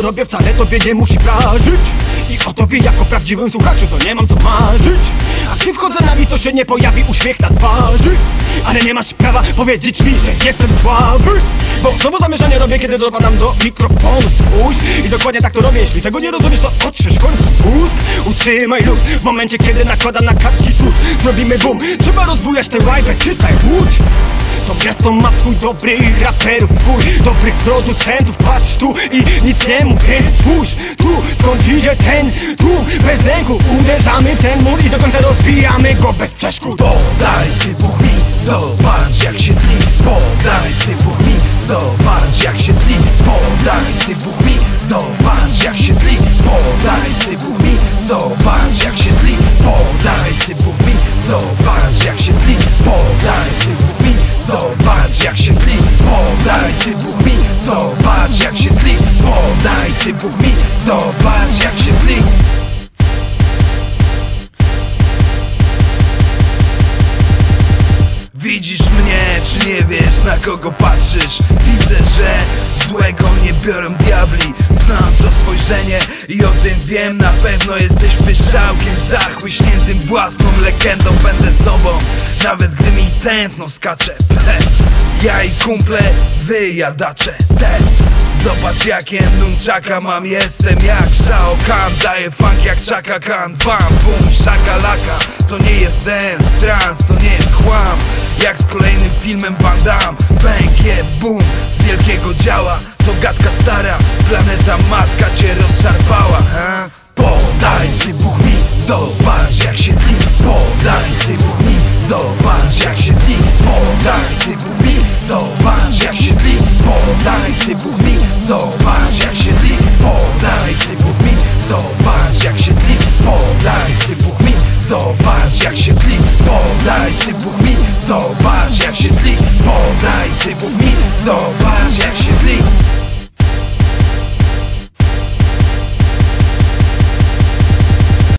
robię, wcale tobie nie musi prażyć. I o tobie jako prawdziwym słuchaczu to nie mam co marzyć. A gdy wchodzę na mi, to się nie pojawi uśmiech na twarzy. Ale nie masz prawa powiedzieć mi, że jestem słaby, bo znowu zamierzenie robię, kiedy dopadam do mikrofonu. Spójrz, i dokładnie tak to robię. Jeśli tego nie rozumiesz, to otrzesz w końcu mózg. Utrzymaj luz w momencie, kiedy nakładam na kartki tusz. Zrobimy boom, trzeba rozbujać tę łajbę, czytaj Łódź. To miasto ma w chuj dobrych raperów, w chuj dobrych producentów. Patrz tu i nic nie mów, więc spójrz tu, skąd idzie ten tłum. Bez lęku uderzamy w ten mur i do końca rozbijamy go bez przeszkód. Podaj cybuch mi, zobacz jak się tli. Podaj cybuch mi, zobacz jak się tli. Podaj cybuch mi, zobacz jak się tli. Podaj cybuch mi, zobacz jak się tli. Podaj cybuch mi, zobacz jak się tli. Podaj cybuch mi, zobacz jak się tli. Podaj cybuch mi, zobacz jak się tli. Podaj cybuch mi, zobacz jak się tli. Widzisz mnie, czy nie wiesz, na kogo patrzysz? Widzę, że złego nie biorą diabli. Znam to spojrzenie i o tym wiem na pewno. Jesteś pyszałkiem zachłyśniętym własną legendą. Będę sobą, nawet gdy mi tętno skacze. Ja i kumple, wyjadacze. Zobacz jakie nunchaka mam, jestem jak Shao Kahn. Daję funk jak Chaka Khan. Bam, bum, shakalaka. To nie jest dance, trance, to nie jest chłam. Jak z kolejnym filmem Van Damme. Bang, yeah, boom, z wielkiego działa. To gadka stara, planeta matka cię rozszarpała, ha? Podaj cybuch mi, zobacz jak się tli. Podaj cybuch mi, zobacz jak się tli. Podaj cybuch mi, zobacz jak się tli. Podaj cybuch mi, zobacz jak się tli. Podaj cybuch mi, zobacz jak się tli. Podaj cybuch mi, zobacz jak się tli. Podaj cybuch mi, zobacz jak się tli. Podaj cybuch mi, zobacz jak się tli.